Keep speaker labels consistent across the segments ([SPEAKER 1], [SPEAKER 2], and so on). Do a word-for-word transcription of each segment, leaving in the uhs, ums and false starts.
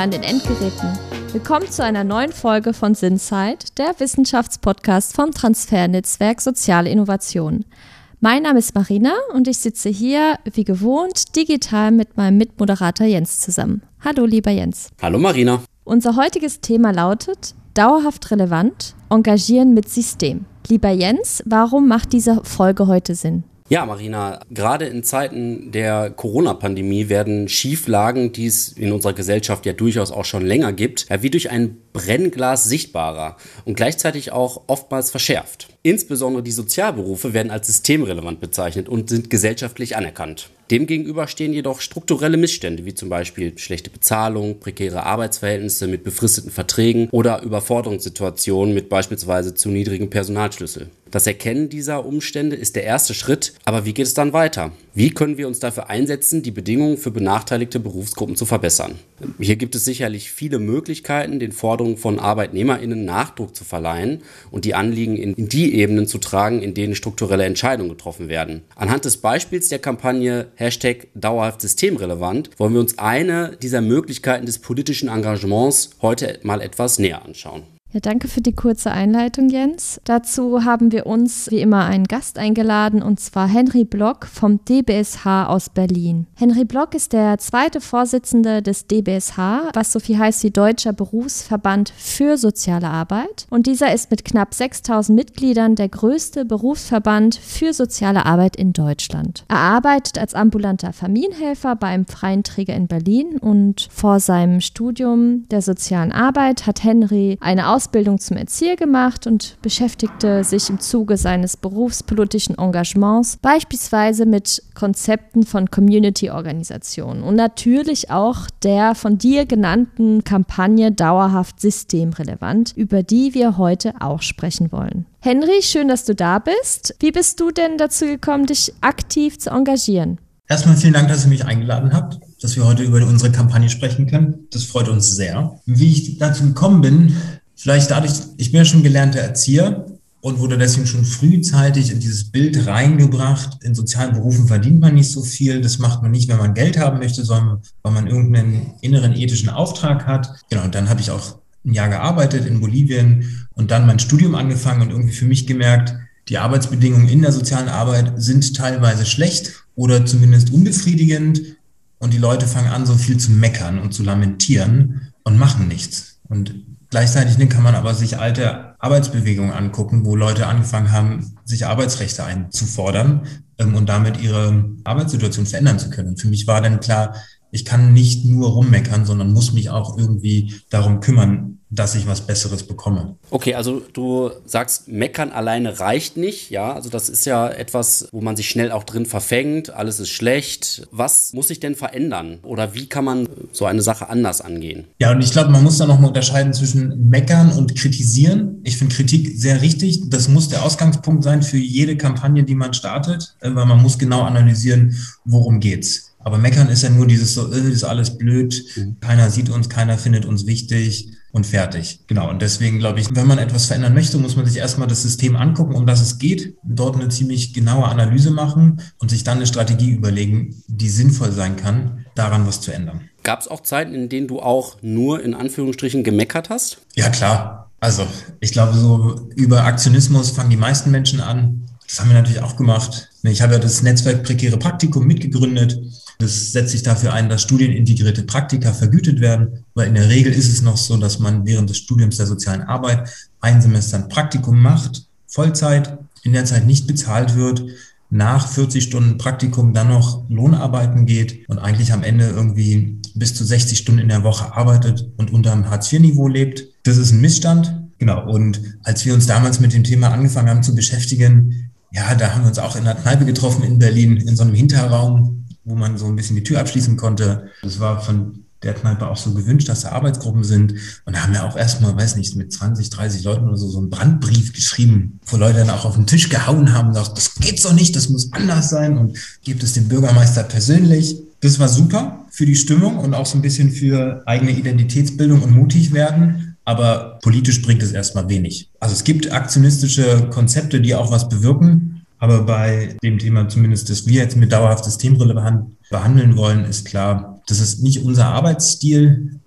[SPEAKER 1] an den Endgeräten. Willkommen zu einer neuen Folge von SinSight, der Wissenschaftspodcast vom Transfernetzwerk Soziale Innovation. Mein Name ist Marina und ich sitze hier, wie gewohnt, digital mit meinem Mitmoderator Jens zusammen. Hallo, lieber Jens.
[SPEAKER 2] Hallo, Marina.
[SPEAKER 1] Unser heutiges Thema lautet: Dauerhaft relevant, engagieren mit System. Lieber Jens, warum macht diese Folge heute Sinn?
[SPEAKER 2] Ja, Marina, gerade in Zeiten der Corona-Pandemie werden Schieflagen, die es in unserer Gesellschaft ja durchaus auch schon länger gibt, ja, wie durch ein Brennglas sichtbarer und gleichzeitig auch oftmals verschärft. Insbesondere die Sozialberufe werden als systemrelevant bezeichnet und sind gesellschaftlich anerkannt. Demgegenüber stehen jedoch strukturelle Missstände, wie zum Beispiel schlechte Bezahlung, prekäre Arbeitsverhältnisse mit befristeten Verträgen oder Überforderungssituationen mit beispielsweise zu niedrigem Personalschlüssel. Das Erkennen dieser Umstände ist der erste Schritt, aber wie geht es dann weiter? Wie können wir uns dafür einsetzen, die Bedingungen für benachteiligte Berufsgruppen zu verbessern? Hier gibt es sicherlich viele Möglichkeiten, den Forderungen von ArbeitnehmerInnen Nachdruck zu verleihen und die Anliegen in, in die Ebenen zu tragen, in denen strukturelle Entscheidungen getroffen werden. Anhand des Beispiels der Kampagne Hashtag dauerhaft systemrelevant wollen wir uns eine dieser Möglichkeiten des politischen Engagements heute mal etwas näher anschauen.
[SPEAKER 1] Ja, danke für die kurze Einleitung, Jens. Dazu haben wir uns wie immer einen Gast eingeladen, und zwar Henry Block vom D B S H aus Berlin. Henry Block ist der zweite Vorsitzende des D B S H, was so viel heißt wie Deutscher Berufsverband für soziale Arbeit. Und dieser ist mit knapp sechstausend Mitgliedern der größte Berufsverband für soziale Arbeit in Deutschland. Er arbeitet als ambulanter Familienhelfer bei einem freien Träger in Berlin, und vor seinem Studium der sozialen Arbeit hat Henry eine Ausbildung zum Erzieher gemacht und beschäftigte sich im Zuge seines berufspolitischen Engagements beispielsweise mit Konzepten von Community-Organisationen und natürlich auch der von dir genannten Kampagne Dauerhaft systemrelevant, über die wir heute auch sprechen wollen. Henry, schön, dass du da bist. Wie bist du denn dazu gekommen, dich aktiv zu engagieren?
[SPEAKER 3] Erstmal vielen Dank, dass ihr mich eingeladen habt, dass wir heute über unsere Kampagne sprechen können. Das freut uns sehr. Wie ich dazu gekommen bin, vielleicht dadurch, ich bin ja schon gelernter Erzieher und wurde deswegen schon frühzeitig in dieses Bild reingebracht, in sozialen Berufen verdient man nicht so viel, das macht man nicht, wenn man Geld haben möchte, sondern weil man irgendeinen inneren ethischen Auftrag hat. Genau, und dann habe ich auch ein Jahr gearbeitet in Bolivien und dann mein Studium angefangen und irgendwie für mich gemerkt, die Arbeitsbedingungen in der sozialen Arbeit sind teilweise schlecht oder zumindest unbefriedigend, und die Leute fangen an, so viel zu meckern und zu lamentieren und machen nichts. Und gleichzeitig kann man aber sich alte Arbeitsbewegungen angucken, wo Leute angefangen haben, sich Arbeitsrechte einzufordern ähm, und damit ihre Arbeitssituation verändern zu können. Und für mich war dann klar, ich kann nicht nur rummeckern, sondern muss mich auch irgendwie darum kümmern, dass ich was Besseres bekomme.
[SPEAKER 2] Okay, also du sagst, meckern alleine reicht nicht, ja, also das ist ja etwas, wo man sich schnell auch drin verfängt, alles ist schlecht. Was muss sich denn verändern oder wie kann man so eine Sache anders angehen?
[SPEAKER 3] Ja, und ich glaube, man muss da nochmal unterscheiden zwischen meckern und kritisieren. Ich finde Kritik sehr richtig, das muss der Ausgangspunkt sein für jede Kampagne, die man startet, weil man muss genau analysieren, worum geht's. Aber meckern ist ja nur dieses so, äh, ist alles blöd, keiner sieht uns, keiner findet uns wichtig und fertig. Genau, und deswegen glaube ich, wenn man etwas verändern möchte, muss man sich erstmal das System angucken, um das es geht, dort eine ziemlich genaue Analyse machen und sich dann eine Strategie überlegen, die sinnvoll sein kann, daran was zu ändern.
[SPEAKER 2] Gab es auch Zeiten, in denen du auch nur in Anführungsstrichen gemeckert hast?
[SPEAKER 3] Ja, klar. Also ich glaube, so über Aktionismus fangen die meisten Menschen an. Das haben wir natürlich auch gemacht. Ich habe ja das Netzwerk Prekäre Praktikum mitgegründet. Das setzt sich dafür ein, dass studienintegrierte Praktika vergütet werden, weil in der Regel ist es noch so, dass man während des Studiums der sozialen Arbeit ein Semester ein Praktikum macht, Vollzeit, in der Zeit nicht bezahlt wird, nach vierzig Stunden Praktikum dann noch Lohnarbeiten geht und eigentlich am Ende irgendwie bis zu sechzig Stunden in der Woche arbeitet und unter dem Hartz vier Niveau lebt. Das ist ein Missstand. Genau. Und als wir uns damals mit dem Thema angefangen haben zu beschäftigen, ja, da haben wir uns auch in einer Kneipe getroffen in Berlin, in so einem Hinterraum, wo man so ein bisschen die Tür abschließen konnte. Das war von der Kneipe auch so gewünscht, dass da Arbeitsgruppen sind. Und da haben wir auch erstmal, weiß nicht, mit zwanzig, dreißig Leuten oder so, so einen Brandbrief geschrieben, wo Leute dann auch auf den Tisch gehauen haben und gesagt, das geht so nicht, das muss anders sein und gebt es dem Bürgermeister persönlich. Das war super für die Stimmung und auch so ein bisschen für eigene Identitätsbildung und mutig werden. Aber politisch bringt es erstmal wenig. Also es gibt aktionistische Konzepte, die auch was bewirken. Aber bei dem Thema zumindest, das wir jetzt mit dauerhaft systemrelevant behandeln wollen, ist klar, das ist nicht unser Arbeitsstil.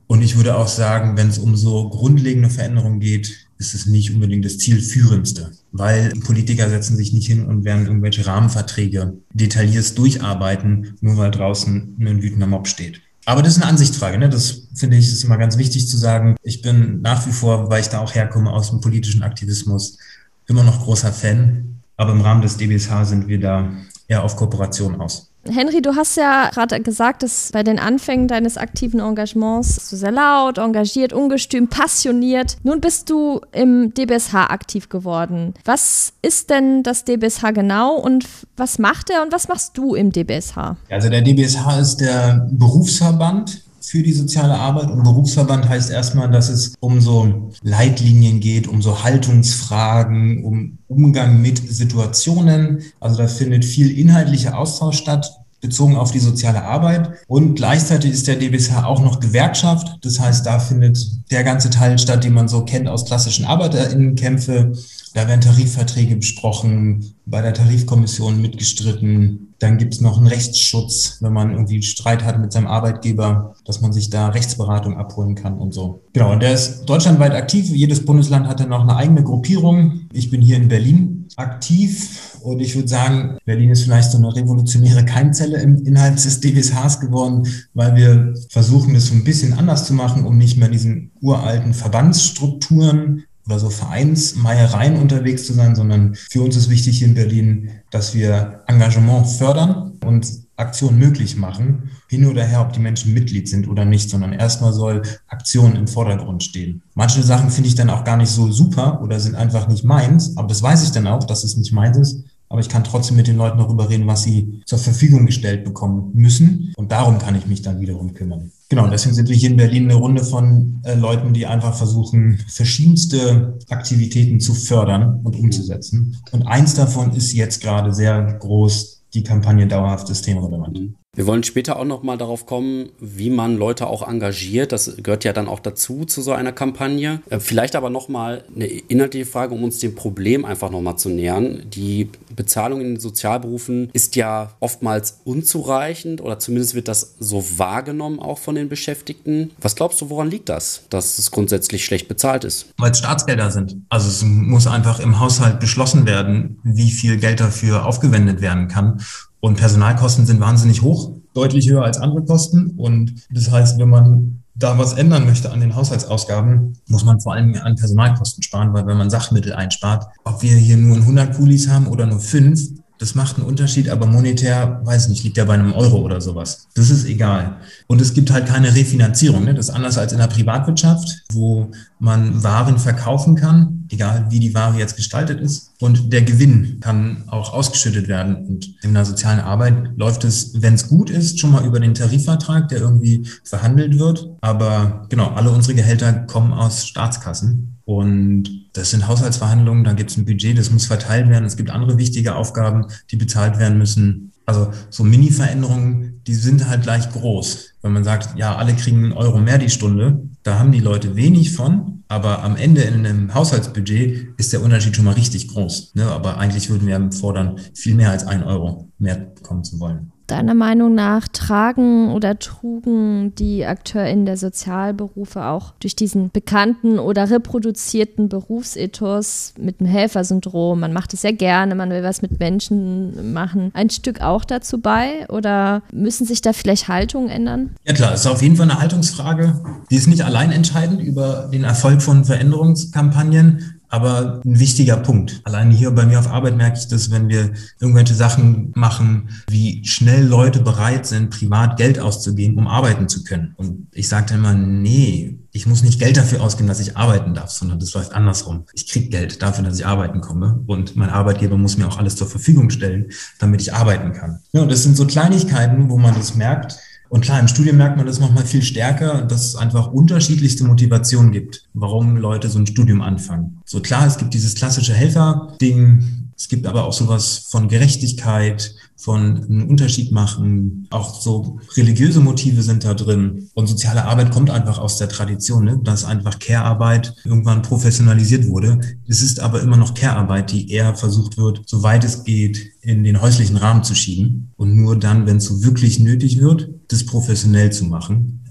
[SPEAKER 3] Und ich würde auch sagen, wenn es um so grundlegende Veränderungen geht, ist es nicht unbedingt das Zielführendste, weil Politiker setzen sich nicht hin und werden irgendwelche Rahmenverträge detailliert durcharbeiten, nur weil draußen ein wütender Mob steht. Aber das ist eine Ansichtsfrage, ne? Das finde ich, ist immer ganz wichtig zu sagen. Ich bin nach wie vor, weil ich da auch herkomme aus dem politischen Aktivismus, immer noch großer Fan. Aber im Rahmen des D B S H sind wir da eher auf Kooperation aus.
[SPEAKER 1] Henry, du hast ja gerade gesagt, dass bei den Anfängen deines aktiven Engagements du sehr laut, engagiert, ungestüm, passioniert. Nun bist du im D B S H aktiv geworden. Was ist denn das D B S H genau und was macht er und was machst du im D B S H?
[SPEAKER 3] Also der D B S H ist der Berufsverband für die soziale Arbeit. Und Berufsverband heißt erstmal, dass es um so Leitlinien geht, um so Haltungsfragen, um Umgang mit Situationen. Also da findet viel inhaltlicher Austausch statt, bezogen auf die soziale Arbeit. Und gleichzeitig ist der D B S H auch noch Gewerkschaft. Das heißt, da findet der ganze Teil statt, den man so kennt aus klassischen ArbeiterInnenkämpfe. Da werden Tarifverträge besprochen, bei der Tarifkommission mitgestritten. Dann gibt es noch einen Rechtsschutz, wenn man irgendwie Streit hat mit seinem Arbeitgeber, dass man sich da Rechtsberatung abholen kann und so. Genau, und der ist deutschlandweit aktiv. Jedes Bundesland hat dann noch eine eigene Gruppierung. Ich bin hier in Berlin aktiv und ich würde sagen, Berlin ist vielleicht so eine revolutionäre Keimzelle im Inhalt des D B S Hs geworden, weil wir versuchen, das so ein bisschen anders zu machen, um nicht mehr in diesen uralten Verbandsstrukturen oder so Vereinsmeiereien unterwegs zu sein, sondern für uns ist wichtig hier in Berlin, dass wir Engagement fördern und Aktionen möglich machen, hin oder her, ob die Menschen Mitglied sind oder nicht, sondern erstmal soll Aktion im Vordergrund stehen. Manche Sachen finde ich dann auch gar nicht so super oder sind einfach nicht meins, aber das weiß ich dann auch, dass es nicht meins ist. Aber ich kann trotzdem mit den Leuten darüber reden, was sie zur Verfügung gestellt bekommen müssen. Und darum kann ich mich dann wiederum kümmern. Genau, und deswegen sind wir hier in Berlin eine Runde von äh, Leuten, die einfach versuchen, verschiedenste Aktivitäten zu fördern und umzusetzen. Und eins davon ist jetzt gerade sehr groß, die Kampagne dauerhaft systemrelevant.
[SPEAKER 2] Wir wollen später auch noch mal darauf kommen, wie man Leute auch engagiert. Das gehört ja dann auch dazu, zu so einer Kampagne. Vielleicht aber noch mal eine inhaltliche Frage, um uns dem Problem einfach noch mal zu nähern. Die Bezahlung in den Sozialberufen ist ja oftmals unzureichend oder zumindest wird das so wahrgenommen auch von den Beschäftigten. Was glaubst du, woran liegt das, dass es grundsätzlich schlecht bezahlt ist?
[SPEAKER 3] Weil es Staatsgelder sind. Also es muss einfach im Haushalt beschlossen werden, wie viel Geld dafür aufgewendet werden kann. Und Personalkosten sind wahnsinnig hoch, deutlich höher als andere Kosten. Und das heißt, wenn man da was ändern möchte an den Haushaltsausgaben, muss man vor allem an Personalkosten sparen, weil wenn man Sachmittel einspart, ob wir hier nur hundert Kulis haben oder nur fünf, das macht einen Unterschied, aber monetär, weiß nicht, liegt ja bei einem Euro oder sowas. Das ist egal. Und es gibt halt keine Refinanzierung. Ne? Das ist anders als in der Privatwirtschaft, wo man Waren verkaufen kann, egal wie die Ware jetzt gestaltet ist. Und der Gewinn kann auch ausgeschüttet werden. Und in der sozialen Arbeit läuft es, wenn es gut ist, schon mal über den Tarifvertrag, der irgendwie verhandelt wird. Aber genau, alle unsere Gehälter kommen aus Staatskassen. Und das sind Haushaltsverhandlungen, da gibt es ein Budget, das muss verteilt werden. Es gibt andere wichtige Aufgaben, die bezahlt werden müssen. Also so Mini-Veränderungen, die sind halt gleich groß. Wenn man sagt, ja, alle kriegen einen Euro mehr die Stunde, da haben die Leute wenig von. Aber am Ende in einem Haushaltsbudget ist der Unterschied schon mal richtig groß. Ne? Aber eigentlich würden wir fordern, viel mehr als einen Euro mehr bekommen zu wollen.
[SPEAKER 1] Deiner Meinung nach tragen oder trugen die AkteurInnen der Sozialberufe auch durch diesen bekannten oder reproduzierten Berufsethos mit dem Helfersyndrom, man macht es sehr gerne, man will was mit Menschen machen, ein Stück auch dazu bei oder müssen sich da vielleicht Haltungen ändern?
[SPEAKER 3] Ja klar, es ist auf jeden Fall eine Haltungsfrage. Die ist nicht allein entscheidend über den Erfolg von Veränderungskampagnen, aber ein wichtiger Punkt. Alleine hier bei mir auf Arbeit merke ich das, wenn wir irgendwelche Sachen machen, wie schnell Leute bereit sind, privat Geld auszugeben, um arbeiten zu können. Und ich sage dann immer, nee, ich muss nicht Geld dafür ausgeben, dass ich arbeiten darf, sondern das läuft andersrum. Ich kriege Geld dafür, dass ich arbeiten komme und mein Arbeitgeber muss mir auch alles zur Verfügung stellen, damit ich arbeiten kann. Ja, und das sind so Kleinigkeiten, wo man das merkt. Und klar, im Studium merkt man das nochmal viel stärker, dass es einfach unterschiedlichste Motivationen gibt, warum Leute so ein Studium anfangen. So klar, es gibt dieses klassische Helfer-Ding, es gibt aber auch sowas von Gerechtigkeit, von einen Unterschied machen, auch so religiöse Motive sind da drin. Und soziale Arbeit kommt einfach aus der Tradition, ne? Dass einfach Care-Arbeit irgendwann professionalisiert wurde. Es ist aber immer noch Care-Arbeit, die eher versucht wird, soweit es geht, in den häuslichen Rahmen zu schieben. Und nur dann, wenn es so wirklich nötig wird, das professionell zu machen.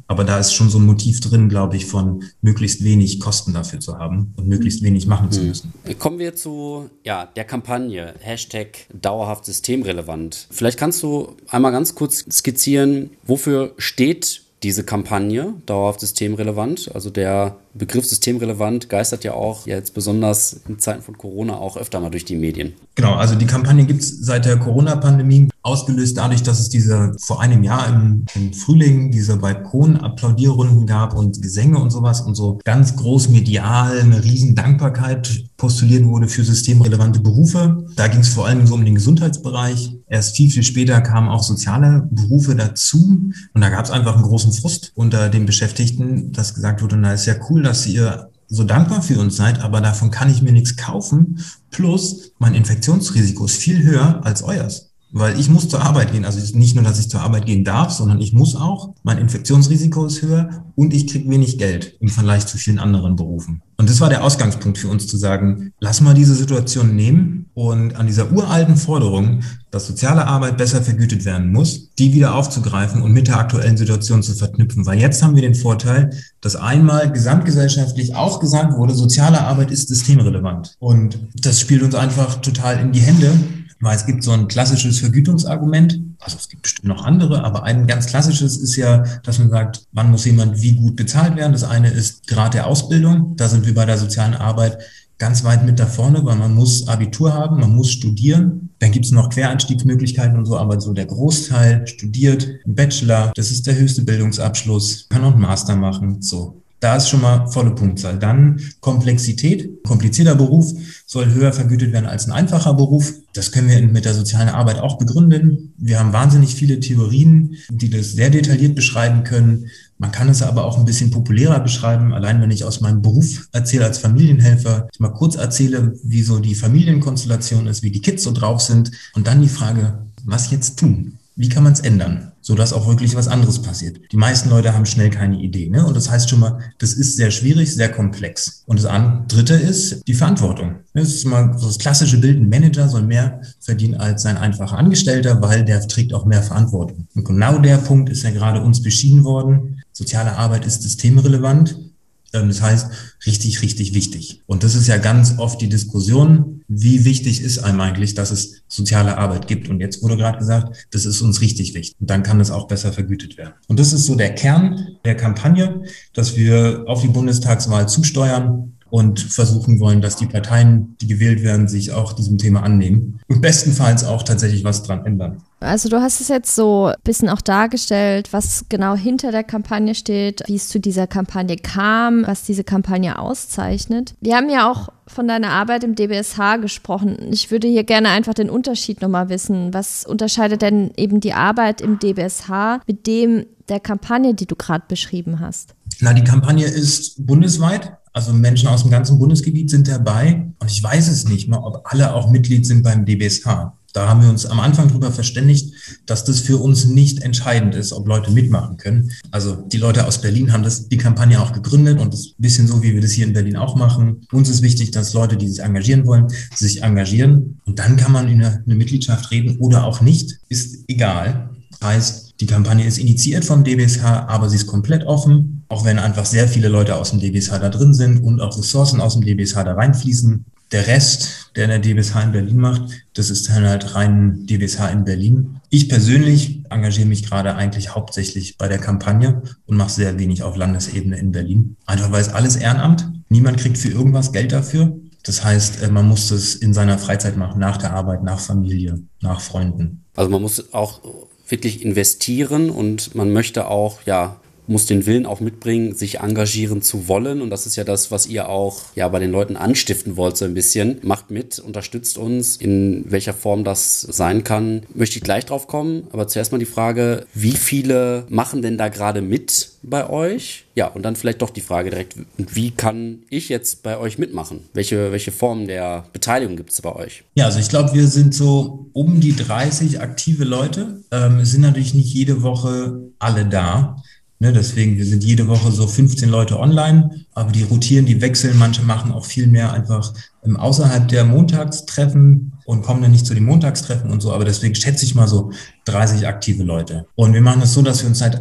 [SPEAKER 3] Aber da ist schon so ein Motiv drin, glaube ich, von möglichst wenig Kosten dafür zu haben und möglichst wenig machen zu müssen.
[SPEAKER 2] Kommen wir zu ja, der Kampagne, Hashtag dauerhaft systemrelevant. Vielleicht kannst du einmal ganz kurz skizzieren, wofür steht diese Kampagne, dauerhaft systemrelevant? Also der Begriff systemrelevant geistert ja auch jetzt besonders in Zeiten von Corona auch öfter mal durch die Medien.
[SPEAKER 3] Genau, also die Kampagne gibt es seit der Corona-Pandemie, ausgelöst dadurch, dass es diese vor einem Jahr im, im Frühling diese Balkon-Applaudierrunden gab und Gesänge und sowas und so ganz groß medial eine riesen Dankbarkeit postuliert wurde für systemrelevante Berufe. Da ging es vor allem so um den Gesundheitsbereich. Erst viel, viel später kamen auch soziale Berufe dazu und da gab es einfach einen großen Frust unter den Beschäftigten, dass gesagt wurde, na ist ja cool, dass ihr so dankbar für uns seid, aber davon kann ich mir nichts kaufen. Plus mein Infektionsrisiko ist viel höher als euers. Weil ich muss zur Arbeit gehen. Also nicht nur, dass ich zur Arbeit gehen darf, sondern ich muss auch. Mein Infektionsrisiko ist höher und ich kriege wenig Geld im Vergleich zu vielen anderen Berufen. Und das war der Ausgangspunkt für uns zu sagen, lass mal diese Situation nehmen und an dieser uralten Forderung, dass soziale Arbeit besser vergütet werden muss, die wieder aufzugreifen und mit der aktuellen Situation zu verknüpfen. Weil jetzt haben wir den Vorteil, dass einmal gesamtgesellschaftlich auch gesagt wurde, soziale Arbeit ist systemrelevant. Und das spielt uns einfach total in die Hände. Weil es gibt so ein klassisches Vergütungsargument, also es gibt bestimmt noch andere, aber ein ganz klassisches ist ja, dass man sagt, wann muss jemand wie gut bezahlt werden. Das eine ist Grad der Ausbildung, da sind wir bei der sozialen Arbeit ganz weit mit da vorne, weil man muss Abitur haben, man muss studieren. Dann gibt es noch Quereinstiegsmöglichkeiten und so, aber so der Großteil studiert, ein Bachelor, das ist der höchste Bildungsabschluss, kann auch einen Master machen, so. Da ist schon mal volle Punktzahl. Dann Komplexität. Komplizierter Beruf soll höher vergütet werden als ein einfacher Beruf. Das können wir mit der sozialen Arbeit auch begründen. Wir haben wahnsinnig viele Theorien, die das sehr detailliert beschreiben können. Man kann es aber auch ein bisschen populärer beschreiben. Allein wenn ich aus meinem Beruf erzähle als Familienhelfer, ich mal kurz erzähle, wie so die Familienkonstellation ist, wie die Kids so drauf sind. Und dann die Frage, was jetzt tun? Wie kann man es ändern, sodass auch wirklich was anderes passiert? Die meisten Leute haben schnell keine Idee, ne? Und das heißt schon mal, das ist sehr schwierig, sehr komplex. Und das Dritte ist die Verantwortung. Das ist mal so das klassische Bild, ein Manager soll mehr verdienen als sein einfacher Angestellter, weil der trägt auch mehr Verantwortung. Und genau der Punkt ist ja gerade uns beschieden worden. Soziale Arbeit ist systemrelevant. Das heißt, richtig, richtig wichtig. Und das ist ja ganz oft die Diskussion, wie wichtig ist einem eigentlich, dass es soziale Arbeit gibt. Und jetzt wurde gerade gesagt, das ist uns richtig wichtig. Und dann kann das auch besser vergütet werden. Und das ist so der Kern der Kampagne, dass wir auf die Bundestagswahl zusteuern und versuchen wollen, dass die Parteien, die gewählt werden, sich auch diesem Thema annehmen und bestenfalls auch tatsächlich was dran ändern.
[SPEAKER 1] Also du hast es jetzt so ein bisschen auch dargestellt, was genau hinter der Kampagne steht, wie es zu dieser Kampagne kam, was diese Kampagne auszeichnet. Wir haben ja auch von deiner Arbeit im D B S H gesprochen. Ich würde hier gerne einfach den Unterschied nochmal wissen. Was unterscheidet denn eben die Arbeit im D B S H mit dem der Kampagne, die du gerade beschrieben hast?
[SPEAKER 3] Na, die Kampagne ist bundesweit. Also Menschen aus dem ganzen Bundesgebiet sind dabei. Und ich weiß es nicht mal, ob alle auch Mitglied sind beim D B S H. Da haben wir uns am Anfang darüber verständigt, dass das für uns nicht entscheidend ist, ob Leute mitmachen können. Also die Leute aus Berlin haben das, die Kampagne auch gegründet und das ist ein bisschen so, wie wir das hier in Berlin auch machen. Uns ist wichtig, dass Leute, die sich engagieren wollen, sich engagieren. Und dann kann man in eine, eine Mitgliedschaft reden oder auch nicht. Ist egal. Heißt, die Kampagne ist initiiert vom D B S H, aber sie ist komplett offen. Auch wenn einfach sehr viele Leute aus dem D B S H da drin sind und auch Ressourcen aus dem D B S H da reinfließen. Der Rest, der der D B S H in Berlin macht, das ist dann halt rein D B S H in Berlin. Ich persönlich engagiere mich gerade eigentlich hauptsächlich bei der Kampagne und mache sehr wenig auf Landesebene in Berlin. Einfach weil es alles Ehrenamt. Niemand kriegt für irgendwas Geld dafür. Das heißt, man muss das in seiner Freizeit machen, nach der Arbeit, nach Familie, nach Freunden.
[SPEAKER 2] Also man muss auch wirklich investieren und man möchte auch, ja, muss den Willen auch mitbringen, sich engagieren zu wollen. Und das ist ja das, was ihr auch ja bei den Leuten anstiften wollt, so ein bisschen. Macht mit, unterstützt uns, in welcher Form das sein kann. Möchte ich gleich drauf kommen. Aber zuerst mal die Frage, wie viele machen denn da gerade mit bei euch? Ja, und dann vielleicht doch die Frage direkt, wie kann ich jetzt bei euch mitmachen? Welche, welche Formen der Beteiligung gibt es bei euch?
[SPEAKER 3] Ja, also ich glaube, wir sind so um die dreißig aktive Leute. Ähm, es sind natürlich nicht jede Woche alle da. Ne, deswegen, wir sind jede Woche so fünfzehn Leute online, aber die rotieren, die wechseln, manche machen auch viel mehr einfach ähm, außerhalb der Montagstreffen und kommen dann nicht zu den Montagstreffen und so, aber deswegen schätze ich mal so dreißig aktive Leute. Und wir machen es so, dass wir uns seit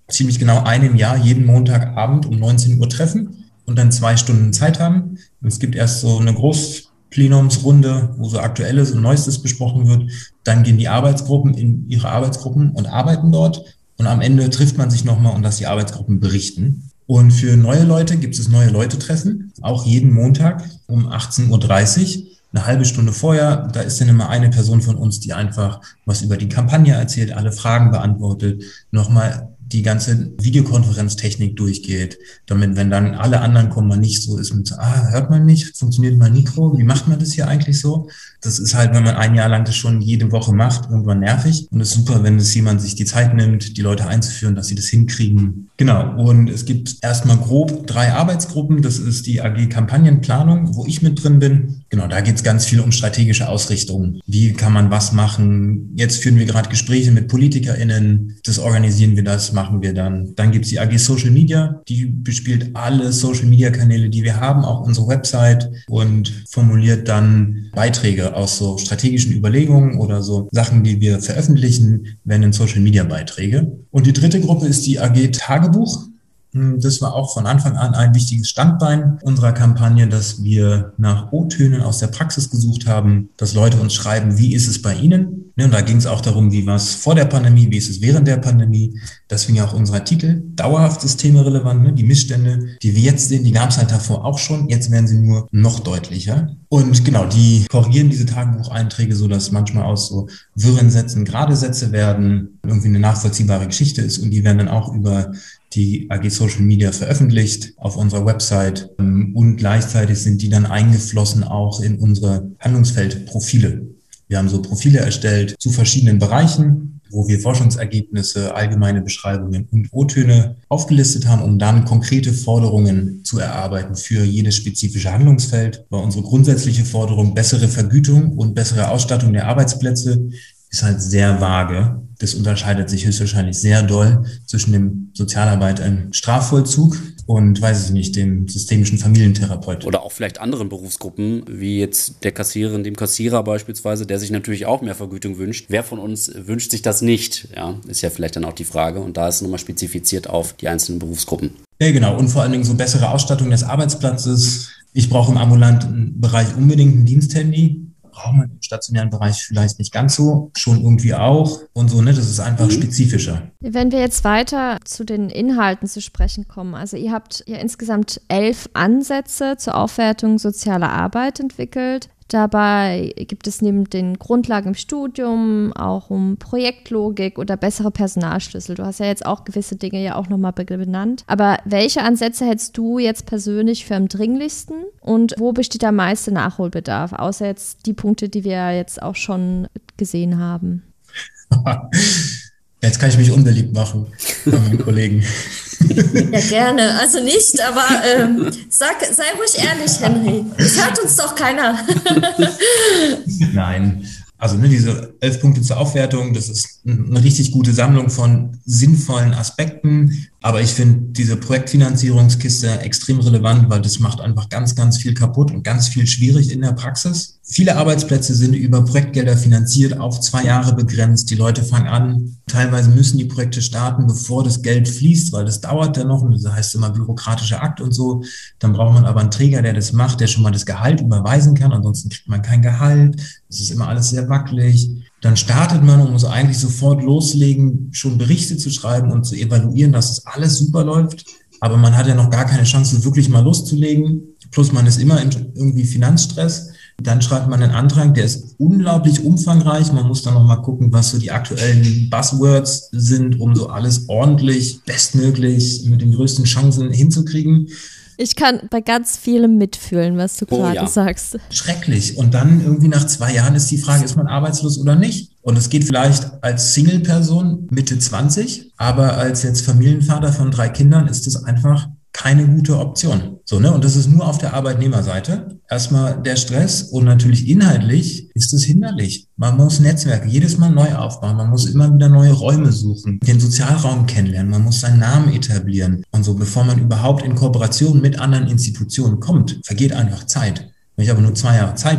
[SPEAKER 3] ziemlich genau einem Jahr jeden Montagabend um neunzehn Uhr treffen und dann zwei Stunden Zeit haben. Und es gibt erst so eine Großplenumsrunde, wo so Aktuelles und Neuestes besprochen wird. Dann gehen die Arbeitsgruppen in ihre Arbeitsgruppen und arbeiten dort. Und am Ende trifft man sich nochmal und lässt die Arbeitsgruppen berichten. Und für neue Leute gibt es neue Leute-Treffen, auch jeden Montag um achtzehn Uhr dreißig. Eine halbe Stunde vorher, da ist dann immer eine Person von uns, die einfach was über die Kampagne erzählt, alle Fragen beantwortet, nochmal die ganze Videokonferenztechnik durchgeht, damit, wenn dann alle anderen kommen, man nicht so ist mit, ah, hört man mich, funktioniert mein Mikro, wie macht man das hier eigentlich so? Das ist halt, wenn man ein Jahr lang das schon jede Woche macht, irgendwann nervig. Und es ist super, wenn es jemand sich die Zeit nimmt, die Leute einzuführen, dass sie das hinkriegen. Genau. Und es gibt erstmal grob drei Arbeitsgruppen. Das ist die A G Kampagnenplanung, wo ich mit drin bin. Genau, da geht es ganz viel um strategische Ausrichtung. Wie kann man was machen? Jetzt führen wir gerade Gespräche mit PolitikerInnen. Das organisieren wir, das machen wir dann. Dann gibt es die A G Social Media. Die bespielt alle Social Media Kanäle, die wir haben, auch unsere Website und formuliert dann Beiträge aus so strategischen Überlegungen oder so Sachen, die wir veröffentlichen, werden in Social Media Beiträge. Und die dritte Gruppe ist die A G Tagebuch. Das war auch von Anfang an ein wichtiges Standbein unserer Kampagne, dass wir nach O-Tönen aus der Praxis gesucht haben, dass Leute uns schreiben, wie ist es bei ihnen? Und da ging es auch darum, wie war es vor der Pandemie, wie ist es während der Pandemie. Deswegen auch unser Titel, dauerhaft systemrelevant, ne? Die Missstände, die wir jetzt sehen, die gab es halt davor auch schon, jetzt werden sie nur noch deutlicher. Und genau, die korrigieren diese Tagebucheinträge so, dass manchmal aus so wirren Sätzen gerade Sätze werden, irgendwie eine nachvollziehbare Geschichte ist und die werden dann auch über die A G Social Media veröffentlicht auf unserer Website und gleichzeitig sind die dann eingeflossen auch in unsere Handlungsfeldprofile. Wir haben so Profile erstellt zu verschiedenen Bereichen, wo wir Forschungsergebnisse, allgemeine Beschreibungen und O-Töne aufgelistet haben, um dann konkrete Forderungen zu erarbeiten für jedes spezifische Handlungsfeld. Weil unsere grundsätzliche Forderung, bessere Vergütung und bessere Ausstattung der Arbeitsplätze, ist halt sehr vage. Das unterscheidet sich höchstwahrscheinlich sehr doll zwischen dem Sozialarbeiter im Strafvollzug und, weiß ich nicht, dem systemischen Familientherapeut.
[SPEAKER 2] Oder auch vielleicht anderen Berufsgruppen, wie jetzt der Kassiererin, dem Kassierer beispielsweise, der sich natürlich auch mehr Vergütung wünscht. Wer von uns wünscht sich das nicht? Ja, ist ja vielleicht dann auch die Frage. Und da ist es nochmal spezifiziert auf die einzelnen Berufsgruppen.
[SPEAKER 3] Ja, genau. Und vor allen Dingen so bessere Ausstattung des Arbeitsplatzes. Ich brauche im ambulanten Bereich unbedingt ein Diensthandy. Braucht man im stationären Bereich vielleicht nicht ganz so, schon irgendwie auch und so, ne? Das ist einfach mhm. spezifischer.
[SPEAKER 1] Wenn wir jetzt weiter zu den Inhalten zu sprechen kommen, also ihr habt ja insgesamt elf Ansätze zur Aufwertung sozialer Arbeit entwickelt. Dabei gibt es neben den Grundlagen im Studium auch um Projektlogik oder bessere Personalschlüssel. Du hast ja jetzt auch gewisse Dinge ja auch nochmal benannt. Aber welche Ansätze hältst du jetzt persönlich für am dringlichsten und wo besteht der meiste Nachholbedarf, außer jetzt die Punkte, die wir jetzt auch schon gesehen haben?
[SPEAKER 3] Jetzt kann ich mich unbeliebt machen bei meinen Kollegen.
[SPEAKER 4] Ja, gerne. Also nicht, aber ähm, sag, sei ruhig ehrlich, Henry. Es hört uns doch keiner.
[SPEAKER 3] Nein. Also ne, diese elf Punkte zur Aufwertung, das ist eine richtig gute Sammlung von sinnvollen Aspekten. Aber ich finde diese Projektfinanzierungskiste extrem relevant, weil das macht einfach ganz, ganz viel kaputt und ganz viel schwierig in der Praxis. Viele Arbeitsplätze sind über Projektgelder finanziert, auf zwei Jahre begrenzt. Die Leute fangen an. Teilweise müssen die Projekte starten, bevor das Geld fließt, weil das dauert dann noch. Und das heißt immer bürokratischer Akt und so. Dann braucht man aber einen Träger, der das macht, der schon mal das Gehalt überweisen kann. Ansonsten kriegt man kein Gehalt. Das ist immer alles sehr wackelig. Dann startet man und muss eigentlich sofort loslegen, schon Berichte zu schreiben und zu evaluieren, dass es alles super läuft. Aber man hat ja noch gar keine Chance, wirklich mal loszulegen. Plus man ist immer in irgendwie Finanzstress. Dann schreibt man einen Antrag, der ist unglaublich umfangreich. Man muss dann noch mal gucken, was so die aktuellen Buzzwords sind, um so alles ordentlich, bestmöglich, mit den größten Chancen hinzukriegen.
[SPEAKER 1] Ich kann bei ganz vielem mitfühlen, was du oh, gerade ja. sagst.
[SPEAKER 3] Schrecklich. Und dann irgendwie nach zwei Jahren ist die Frage, ist man arbeitslos oder nicht? Und es geht vielleicht als Single-Person Mitte zwanzig, aber als jetzt Familienvater von drei Kindern ist es einfach keine gute Option. So, ne? Und das ist nur auf der Arbeitnehmerseite. Erstmal der Stress und natürlich inhaltlich ist es hinderlich. Man muss Netzwerke jedes Mal neu aufbauen. Man muss immer wieder neue Räume suchen, den Sozialraum kennenlernen. Man muss seinen Namen etablieren. Und so, bevor man überhaupt in Kooperation mit anderen Institutionen kommt, vergeht einfach Zeit. Wenn ich aber nur zwei Jahre Zeit habe,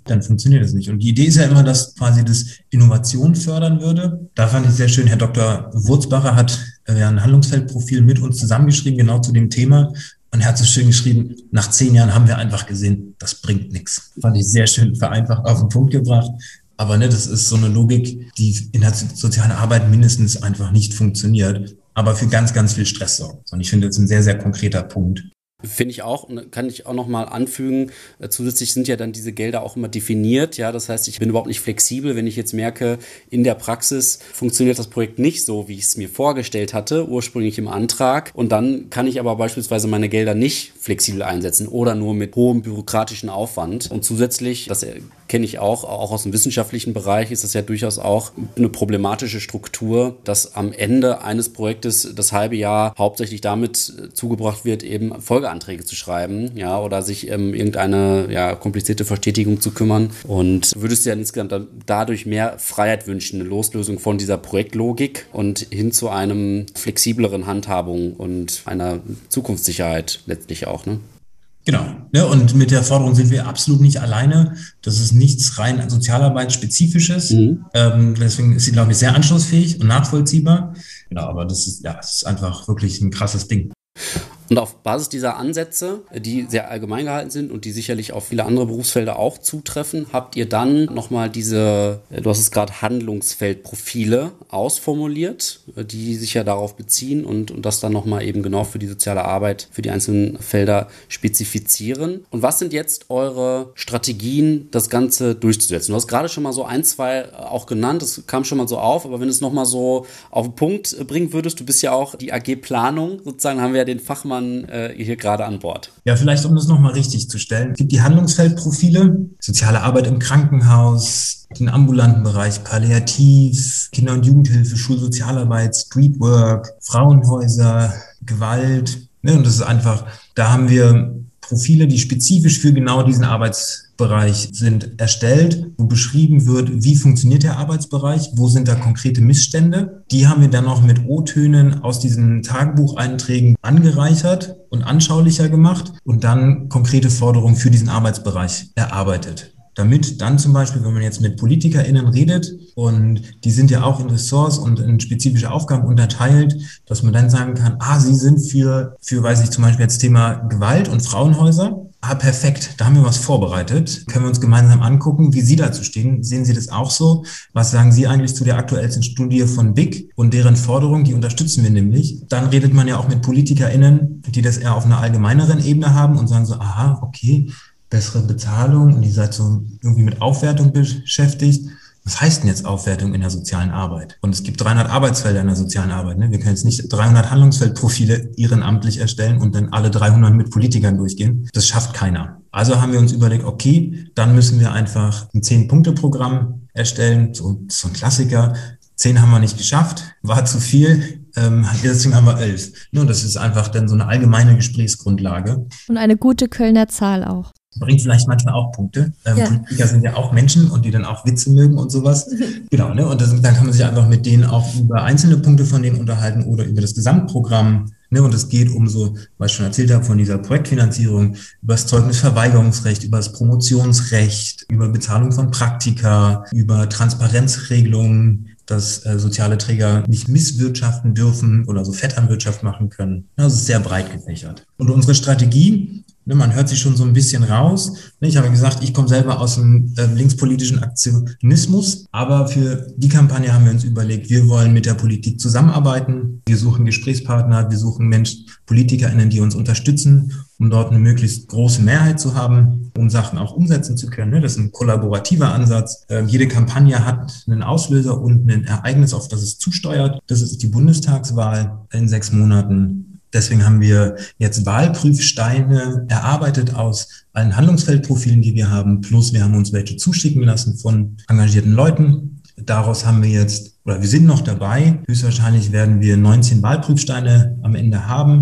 [SPEAKER 3] dann funktioniert es nicht. Und die Idee ist ja immer, dass quasi das Innovation fördern würde. Da fand ich sehr schön, Herr Doktor Wurzbacher hat äh, ja ein Handlungsfeldprofil mit uns zusammengeschrieben, genau zu dem Thema. Und er hat so schön geschrieben, nach zehn Jahren haben wir einfach gesehen, das bringt nichts. Fand ich sehr schön vereinfacht auf den Punkt gebracht. Aber ne, das ist so eine Logik, die in der sozialen Arbeit mindestens einfach nicht funktioniert, aber für ganz, ganz viel Stress sorgt. Und ich finde, das ist ein sehr, sehr konkreter Punkt.
[SPEAKER 2] Finde ich auch, und kann ich auch nochmal anfügen, äh, zusätzlich sind ja dann diese Gelder auch immer definiert, ja, das heißt, ich bin überhaupt nicht flexibel, wenn ich jetzt merke, in der Praxis funktioniert das Projekt nicht so, wie ich es mir vorgestellt hatte, ursprünglich im Antrag, und dann kann ich aber beispielsweise meine Gelder nicht flexibel einsetzen oder nur mit hohem bürokratischen Aufwand. Und zusätzlich, das kenne ich auch, auch aus dem wissenschaftlichen Bereich, ist das ja durchaus auch eine problematische Struktur, dass am Ende eines Projektes das halbe Jahr hauptsächlich damit zugebracht wird, eben Folgeanträge zu schreiben, ja, oder sich ähm, irgendeine ja, komplizierte Verstetigung zu kümmern. Und würdest du ja insgesamt dadurch mehr Freiheit wünschen, eine Loslösung von dieser Projektlogik und hin zu einem flexibleren Handhabung und einer Zukunftssicherheit letztlich auch, ne?
[SPEAKER 3] Genau. Ja, und mit der Forderung sind wir absolut nicht alleine. Das ist nichts rein Sozialarbeitsspezifisches. Mhm. Ähm, deswegen ist sie, glaube ich, sehr anschlussfähig und nachvollziehbar. Genau, aber das ist, ja, das ist einfach wirklich ein krasses Ding.
[SPEAKER 2] Und auf Basis dieser Ansätze, die sehr allgemein gehalten sind und die sicherlich auf viele andere Berufsfelder auch zutreffen, habt ihr dann nochmal diese, du hast es gerade Handlungsfeldprofile ausformuliert, die sich ja darauf beziehen und, und das dann nochmal eben genau für die soziale Arbeit, für die einzelnen Felder spezifizieren. Und was sind jetzt eure Strategien, das Ganze durchzusetzen? Du hast gerade schon mal so ein, zwei auch genannt, das kam schon mal so auf, aber wenn du es nochmal so auf den Punkt bringen würdest, du bist ja auch die A G-Planung, sozusagen haben wir ja den Fachmann hier gerade an Bord.
[SPEAKER 3] Ja, vielleicht um das nochmal richtig zu stellen. Es gibt die Handlungsfeldprofile, soziale Arbeit im Krankenhaus, den ambulanten Bereich, Palliativ, Kinder- und Jugendhilfe, Schulsozialarbeit, Streetwork, Frauenhäuser, Gewalt. Ne, und das ist einfach, da haben wir Profile, die spezifisch für genau diesen Arbeitsbereich sind, erstellt, wo beschrieben wird, wie funktioniert der Arbeitsbereich, wo sind da konkrete Missstände. Die haben wir dann noch mit O-Tönen aus diesen Tagebucheinträgen angereichert und anschaulicher gemacht und dann konkrete Forderungen für diesen Arbeitsbereich erarbeitet. Damit dann zum Beispiel, wenn man jetzt mit PolitikerInnen redet und die sind ja auch in Ressorts und in spezifische Aufgaben unterteilt, dass man dann sagen kann, ah, sie sind für, für, weiß ich, zum Beispiel jetzt Thema Gewalt und Frauenhäuser. Ah, perfekt, da haben wir was vorbereitet. Können wir uns gemeinsam angucken, wie Sie dazu stehen. Sehen Sie das auch so? Was sagen Sie eigentlich zu der aktuellsten Studie von B I C und deren Forderung? Die unterstützen wir nämlich. Dann redet man ja auch mit PolitikerInnen, die das eher auf einer allgemeineren Ebene haben und sagen so, aha, okay, bessere Bezahlung und ihr seid so irgendwie mit Aufwertung beschäftigt. Was heißt denn jetzt Aufwertung in der sozialen Arbeit? Und es gibt dreihundert Arbeitsfelder in der sozialen Arbeit. Ne? Wir können jetzt nicht dreihundert Handlungsfeldprofile ehrenamtlich erstellen und dann alle dreihundert mit Politikern durchgehen. Das schafft keiner. Also haben wir uns überlegt, okay, dann müssen wir einfach ein zehn-Punkte-Programm erstellen. So, so ein Klassiker. Zehn haben wir nicht geschafft, war zu viel. Ähm, deswegen haben wir elf. Und das ist einfach dann so eine allgemeine Gesprächsgrundlage.
[SPEAKER 1] Und eine gute Kölner Zahl auch.
[SPEAKER 3] Bringt vielleicht manchmal auch Punkte. Ähm, ja. Politiker sind ja auch Menschen und die dann auch Witze mögen und sowas. Genau, ne? Und das, dann kann man sich einfach mit denen auch über einzelne Punkte von denen unterhalten oder über das Gesamtprogramm. Ne? Und es geht um so, was ich schon erzählt habe, von dieser Projektfinanzierung, über das Zeugnisverweigerungsrecht, über das Promotionsrecht, über Bezahlung von Praktika, über Transparenzregelungen, dass äh, soziale Träger nicht misswirtschaften dürfen oder so Vetternwirtschaft machen können. Das ist sehr breit gefächert. Und unsere Strategie, ne, man hört sich schon so ein bisschen raus. Ne, ich habe gesagt, ich komme selber aus dem äh, linkspolitischen Aktionismus, aber für die Kampagne haben wir uns überlegt, wir wollen mit der Politik zusammenarbeiten. Wir suchen Gesprächspartner, wir suchen Menschen, PolitikerInnen, die uns unterstützen, um dort eine möglichst große Mehrheit zu haben, um Sachen auch umsetzen zu können. Das ist ein kollaborativer Ansatz. Jede Kampagne hat einen Auslöser und ein Ereignis, auf das es zusteuert. Das ist die Bundestagswahl in sechs Monaten. Deswegen haben wir jetzt Wahlprüfsteine erarbeitet aus allen Handlungsfeldprofilen, die wir haben. Plus wir haben uns welche zuschicken lassen von engagierten Leuten. Daraus haben wir jetzt, oder wir sind noch dabei. Höchstwahrscheinlich werden wir neunzehn Wahlprüfsteine am Ende haben.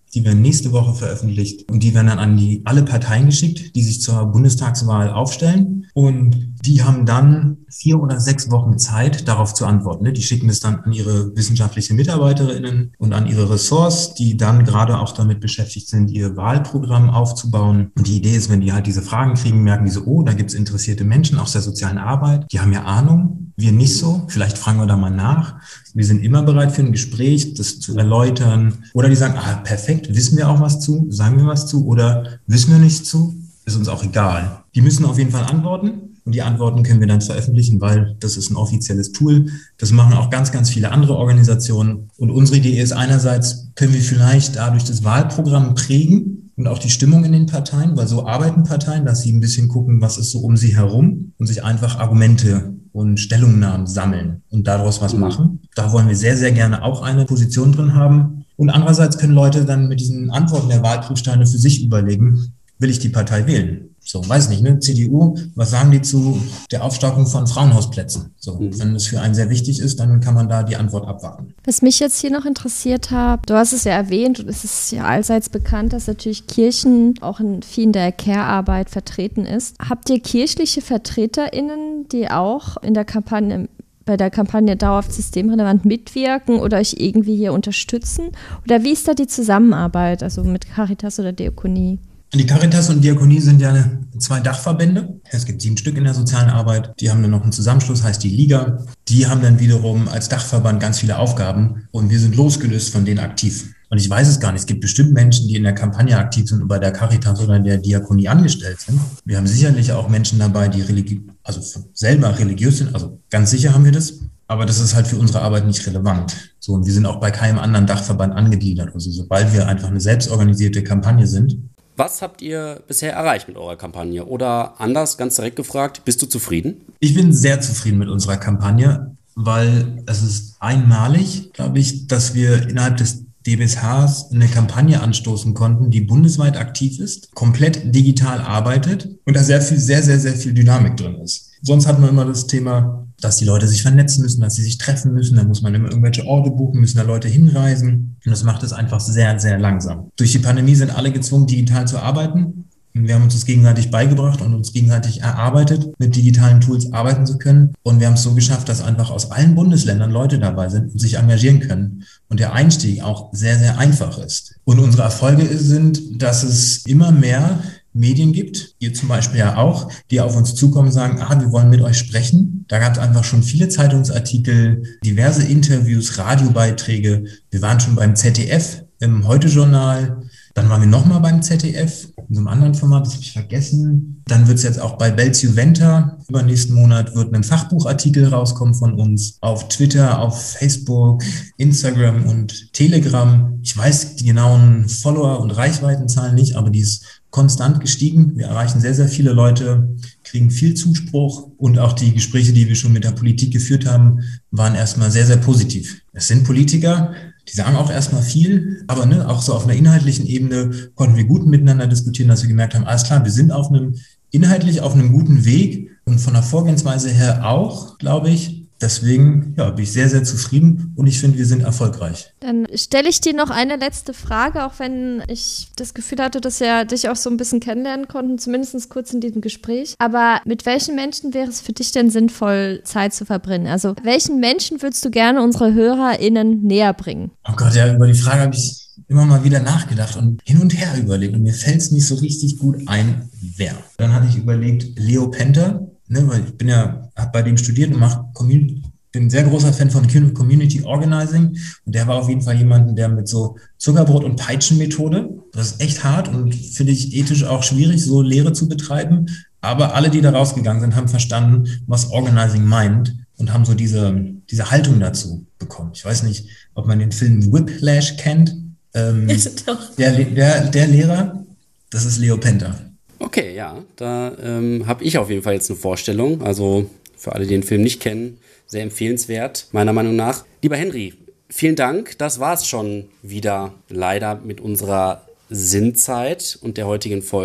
[SPEAKER 3] Die werden nächste Woche veröffentlicht und die werden dann an die alle Parteien geschickt, die sich zur Bundestagswahl aufstellen. Und die haben dann vier oder sechs Wochen Zeit, darauf zu antworten. Die schicken es dann an ihre wissenschaftlichen MitarbeiterInnen und an ihre Ressorts, die dann gerade auch damit beschäftigt sind, ihr Wahlprogramm aufzubauen. Und die Idee ist, wenn die halt diese Fragen kriegen, merken die so, oh, da gibt es interessierte Menschen aus der sozialen Arbeit, die haben ja Ahnung, wir nicht so. Vielleicht fragen wir da mal nach. Wir sind immer bereit für ein Gespräch, das zu erläutern. Oder die sagen, ah, perfekt, wissen wir auch was zu, sagen wir was zu oder wissen wir nichts zu, ist uns auch egal. Die müssen auf jeden Fall antworten. Und die Antworten können wir dann veröffentlichen, weil das ist ein offizielles Tool. Das machen auch ganz, ganz viele andere Organisationen. Und unsere Idee ist einerseits, können wir vielleicht dadurch das Wahlprogramm prägen und auch die Stimmung in den Parteien, weil so arbeiten Parteien, dass sie ein bisschen gucken, was ist so um sie herum und sich einfach Argumente und Stellungnahmen sammeln und daraus was machen. Da wollen wir sehr, sehr gerne auch eine Position drin haben. Und andererseits können Leute dann mit diesen Antworten der Wahlprüfsteine für sich überlegen, will ich die Partei wählen? So, weiß nicht, ne? C D U, was sagen die zu der Aufstockung von Frauenhausplätzen? So, mhm. Wenn es für einen sehr wichtig ist, dann kann man da die Antwort abwarten.
[SPEAKER 1] Was mich jetzt hier noch interessiert hat, du hast es ja erwähnt und es ist ja allseits bekannt, dass natürlich Kirchen auch in vielen der Care-Arbeit vertreten ist. Habt ihr kirchliche VertreterInnen, die auch in der Kampagne bei der Kampagne dauerhaft systemrelevant mitwirken oder euch irgendwie hier unterstützen? Oder wie ist da die Zusammenarbeit, also mit Caritas oder Diakonie?
[SPEAKER 3] Die Caritas und Diakonie sind ja zwei Dachverbände. Es gibt sieben Stück in der sozialen Arbeit. Die haben dann noch einen Zusammenschluss, heißt die Liga. Die haben dann wiederum als Dachverband ganz viele Aufgaben und wir sind losgelöst von denen aktiv. Und ich weiß es gar nicht. Es gibt bestimmt Menschen, die in der Kampagne aktiv sind und bei der Caritas oder der Diakonie angestellt sind. Wir haben sicherlich auch Menschen dabei, die religi- also selber religiös sind. Also ganz sicher haben wir das. Aber das ist halt für unsere Arbeit nicht relevant. So, und wir sind auch bei keinem anderen Dachverband angegliedert. Also sobald wir einfach eine selbstorganisierte Kampagne sind.
[SPEAKER 2] Was habt ihr bisher erreicht mit eurer Kampagne? Oder anders, ganz direkt gefragt, bist du zufrieden?
[SPEAKER 3] Ich bin sehr zufrieden mit unserer Kampagne, weil es ist einmalig, glaube ich, dass wir innerhalb des D B S Hs eine Kampagne anstoßen konnten, die bundesweit aktiv ist, komplett digital arbeitet und da sehr viel, sehr, sehr, sehr viel Dynamik drin ist. Sonst hat man immer das Thema, dass die Leute sich vernetzen müssen, dass sie sich treffen müssen, da muss man immer irgendwelche Orte buchen, müssen da Leute hinreisen und das macht es einfach sehr, sehr langsam. Durch die Pandemie sind alle gezwungen, digital zu arbeiten. Wir haben uns das gegenseitig beigebracht und uns gegenseitig erarbeitet, mit digitalen Tools arbeiten zu können. Und wir haben es so geschafft, dass einfach aus allen Bundesländern Leute dabei sind und sich engagieren können. Und der Einstieg auch sehr, sehr einfach ist. Und unsere Erfolge sind, dass es immer mehr Medien gibt, ihr zum Beispiel ja auch, die auf uns zukommen und sagen, ah, wir wollen mit euch sprechen. Da gab es einfach schon viele Zeitungsartikel, diverse Interviews, Radiobeiträge. Wir waren schon beim Z D F, im Heute-Journal. Dann waren wir nochmal beim Z D F, in so einem anderen Format, das habe ich vergessen. Dann wird es jetzt auch bei Belz Juventa, übernächsten Monat wird ein Fachbuchartikel rauskommen von uns. Auf Twitter, auf Facebook, Instagram und Telegram. Ich weiß die genauen Follower- und Reichweitenzahlen nicht, aber die ist konstant gestiegen. Wir erreichen sehr, sehr viele Leute, kriegen viel Zuspruch und auch die Gespräche, die wir schon mit der Politik geführt haben, waren erstmal sehr, sehr positiv. Es sind Politiker, die sagen auch erstmal viel, aber ne, auch so auf einer inhaltlichen Ebene konnten wir gut miteinander diskutieren, dass wir gemerkt haben, alles klar, wir sind auf einem inhaltlich auf einem guten Weg und von der Vorgehensweise her auch, glaube ich. Deswegen ja, bin ich sehr, sehr zufrieden und ich finde, wir sind erfolgreich.
[SPEAKER 1] Dann stelle ich dir noch eine letzte Frage, auch wenn ich das Gefühl hatte, dass wir dich auch so ein bisschen kennenlernen konnten, zumindest kurz in diesem Gespräch. Aber mit welchen Menschen wäre es für dich denn sinnvoll, Zeit zu verbringen? Also welchen Menschen würdest du gerne unsere HörerInnen näher bringen?
[SPEAKER 3] Oh Gott, ja, über die Frage habe ich immer mal wieder nachgedacht und hin und her überlegt und mir fällt es nicht so richtig gut ein, wer. Dann hatte ich überlegt, Leo Penter. Ne, weil ich bin ja, habe bei dem studiert und mache Community, bin ein sehr großer Fan von Community Organizing und der war auf jeden Fall jemanden, der mit so Zuckerbrot- und Peitschenmethode, das ist echt hart und finde ich ethisch auch schwierig, so Lehre zu betreiben, aber alle, die da rausgegangen sind, haben verstanden, was Organizing meint und haben so diese, diese Haltung dazu bekommen. Ich weiß nicht, ob man den Film Whiplash kennt. Ähm, der, der, der Lehrer, das ist Leo Penter.
[SPEAKER 2] Okay, ja, da ähm, habe ich auf jeden Fall jetzt eine Vorstellung. Also für alle, die den Film nicht kennen, sehr empfehlenswert, meiner Meinung nach. Lieber Henry, vielen Dank. Das war es schon wieder leider mit unserer Sinnzeit und der heutigen Folge.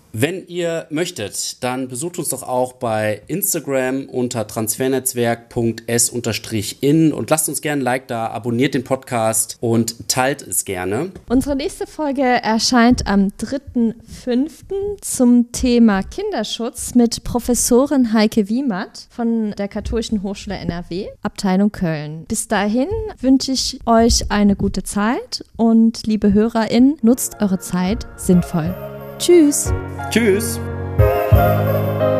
[SPEAKER 2] Wenn ihr möchtet, dann besucht uns doch auch bei Instagram unter transfernetzwerk punkt s in und lasst uns gerne ein Like da, abonniert den Podcast und teilt es gerne.
[SPEAKER 1] Unsere nächste Folge erscheint am dritten fünften zum Thema Kinderschutz mit Professorin Heike Wiemert von der Katholischen Hochschule N R W, Abteilung Köln. Bis dahin wünsche ich euch eine gute Zeit und liebe HörerInnen, nutzt eure Zeit sinnvoll. Tschüss.
[SPEAKER 2] Tschüss.